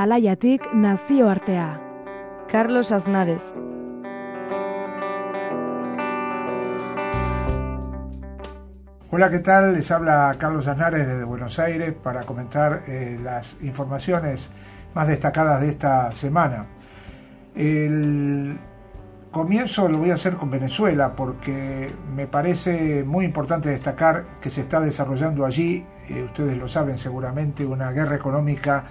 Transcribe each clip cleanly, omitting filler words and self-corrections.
Atalaiatik nazioartea. Carlos Aznares. Hola, ¿qué tal? Les habla Carlos Aznares desde Buenos Aires para comentar las informaciones más destacadas de esta semana. El comienzo lo voy a hacer con Venezuela porque me parece muy importante destacar que se está desarrollando allí, ustedes lo saben seguramente, una guerra económica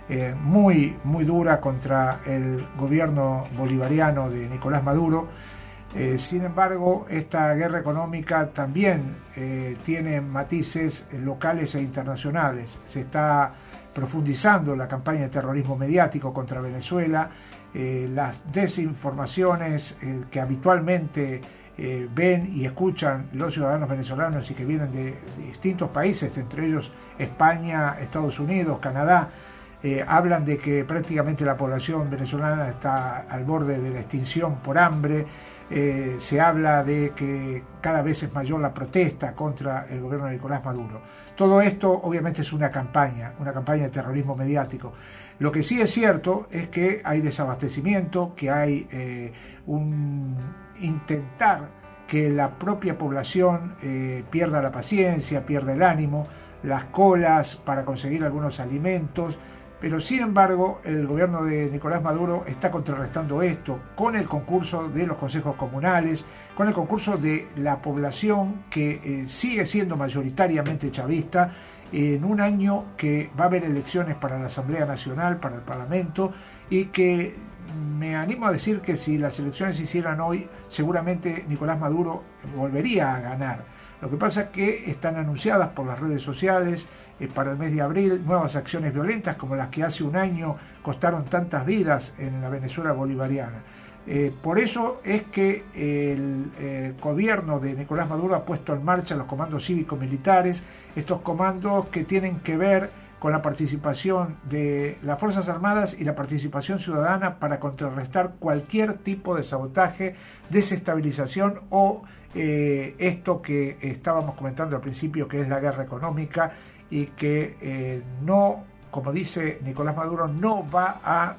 muy dura contra el gobierno bolivariano de Nicolás Maduro. Sin embargo, esta guerra económica también tiene matices locales e internacionales. Se está profundizando la campaña de terrorismo mediático contra Venezuela, las desinformaciones que habitualmente ven y escuchan los ciudadanos venezolanos y que vienen de distintos países, entre ellos España, Estados Unidos, Canadá. Hablan de que prácticamente la población venezolana está al borde de la extinción por hambre. Se habla de que cada vez es mayor la protesta contra el gobierno de Nicolás Maduro. Todo esto obviamente es una campaña de terrorismo mediático. Lo que sí es cierto es que hay desabastecimiento, que hay un intentar que la propia población pierda la paciencia, pierda el ánimo, las colas para conseguir algunos alimentos. Pero sin embargo, el gobierno de Nicolás Maduro está contrarrestando esto con el concurso de los consejos comunales, con el concurso de la población que sigue siendo mayoritariamente chavista, en un año que va a haber elecciones para la Asamblea Nacional, para el Parlamento, y que me animo a decir que si las elecciones se hicieran hoy, seguramente Nicolás Maduro volvería a ganar. Lo que pasa es que están anunciadas por las redes sociales para el mes de abril nuevas acciones violentas como las que hace un año costaron tantas vidas en la Venezuela bolivariana. Por eso es que el gobierno de Nicolás Maduro ha puesto en marcha los comandos cívico-militares, estos comandos que tienen que ver con la participación de las Fuerzas Armadas y la participación ciudadana para contrarrestar cualquier tipo de sabotaje, desestabilización o esto que estábamos comentando al principio, que es la guerra económica y que no, como dice Nicolás Maduro, no va a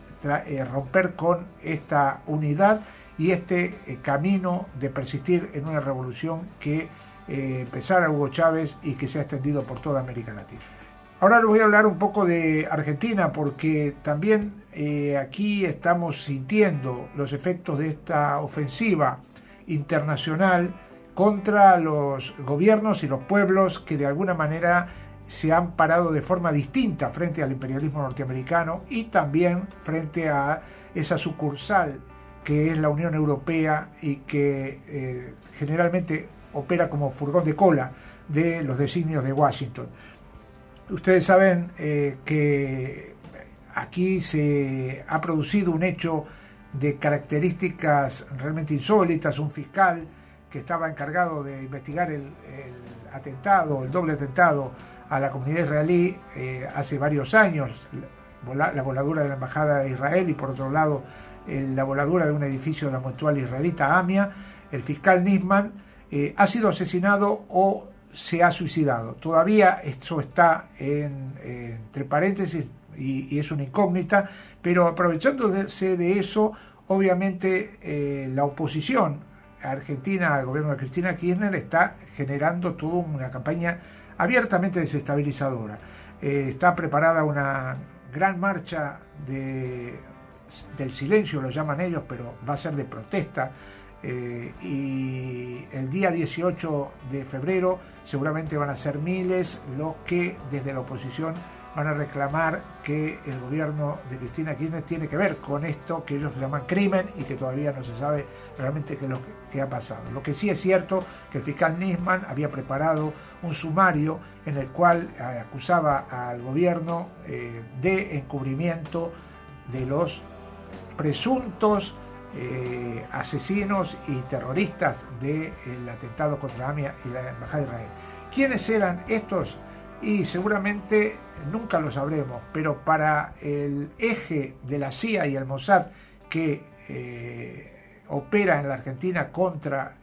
romper con esta unidad y este camino de persistir en una revolución que empezara Hugo Chávez y que se ha extendido por toda América Latina. Ahora les voy a hablar un poco de Argentina porque también aquí estamos sintiendo los efectos de esta ofensiva internacional contra los gobiernos y los pueblos que de alguna manera se han parado de forma distinta frente al imperialismo norteamericano y también frente a esa sucursal que es la Unión Europea y que generalmente opera como furgón de cola de los designios de Washington. Ustedes saben que aquí se ha producido un hecho de características realmente insólitas. Un fiscal que estaba encargado de investigar el doble atentado a la comunidad israelí hace varios años, la voladura de la Embajada de Israel y por otro lado la voladura de un edificio de la mutual israelita AMIA, el fiscal Nisman ha sido asesinado o se ha suicidado. Todavía esto está entre paréntesis y es una incógnita, pero aprovechándose de eso, obviamente la oposición argentina al gobierno de Cristina Kirchner está generando toda una campaña abiertamente desestabilizadora. Está preparada una gran marcha del silencio, lo llaman ellos, pero va a ser de protesta. Y el día 18 de febrero seguramente van a ser miles los que desde la oposición van a reclamar que el gobierno de Cristina Kirchner tiene que ver con esto que ellos llaman crimen y que todavía no se sabe realmente qué es lo que ha pasado. Lo que sí es cierto que el fiscal Nisman había preparado un sumario en el cual acusaba al gobierno de encubrimiento de los presuntos asesinos y terroristas del atentado contra AMIA y la Embajada de Israel. ¿Quiénes eran estos? Y seguramente nunca lo sabremos, pero para el eje de la CIA y el Mossad que opera en la Argentina contra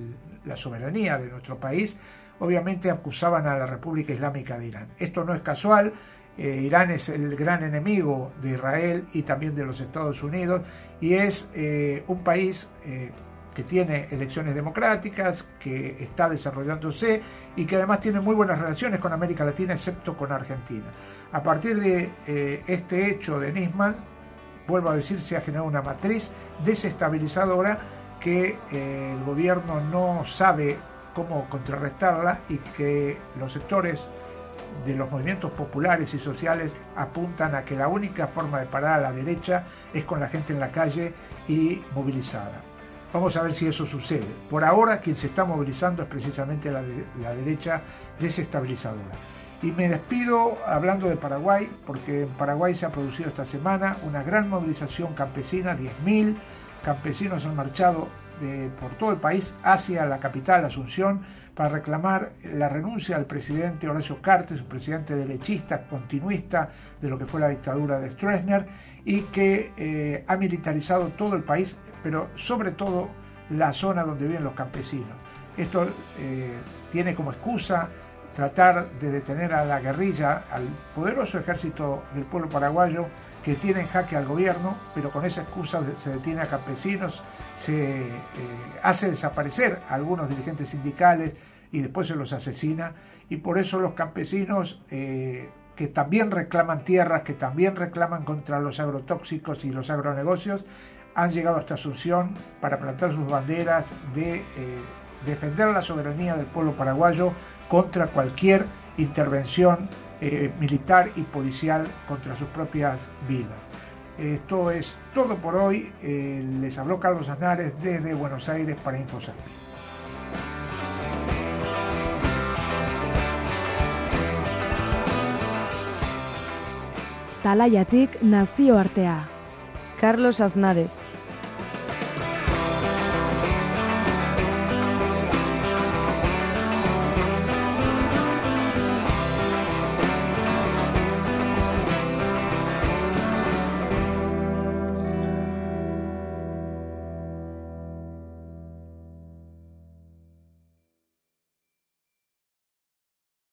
la soberanía de nuestro país, obviamente acusaban a la República Islámica de Irán. Esto no es casual. Irán es el gran enemigo de Israel y también de los Estados Unidos, y es un país que tiene elecciones democráticas, que está desarrollándose y que además tiene muy buenas relaciones con América Latina, excepto con Argentina. A partir de este hecho de Nisman, vuelvo a decir, se ha generado una matriz desestabilizadora que el gobierno no sabe cómo contrarrestarla, y que los sectores de los movimientos populares y sociales apuntan a que la única forma de parar a la derecha es con la gente en la calle y movilizada. Vamos a ver si eso sucede. Por ahora quien se está movilizando es precisamente la derecha desestabilizadora. Y me despido hablando de Paraguay, porque en Paraguay se ha producido esta semana una gran movilización campesina. 10.000 campesinos han marchado por todo el país hacia la capital, Asunción, para reclamar la renuncia del presidente Horacio Cartes, un presidente derechista, continuista de lo que fue la dictadura de Stroessner, y que ha militarizado todo el país, pero sobre todo la zona donde viven los campesinos. Esto tiene como excusa tratar de detener a la guerrilla, al poderoso ejército del pueblo paraguayo que tiene en jaque al gobierno, pero con esa excusa se detiene a campesinos, se hace desaparecer a algunos dirigentes sindicales y después se los asesina, y por eso los campesinos que también reclaman tierras, que también reclaman contra los agrotóxicos y los agronegocios, han llegado hasta Asunción para plantar sus banderas de defender la soberanía del pueblo paraguayo contra cualquier intervención militar y policial contra sus propias vidas. Esto es todo por hoy. Les habló Carlos Aznares desde Buenos Aires para InfoSappi. Talaiatik nazioartea. Carlos Aznares.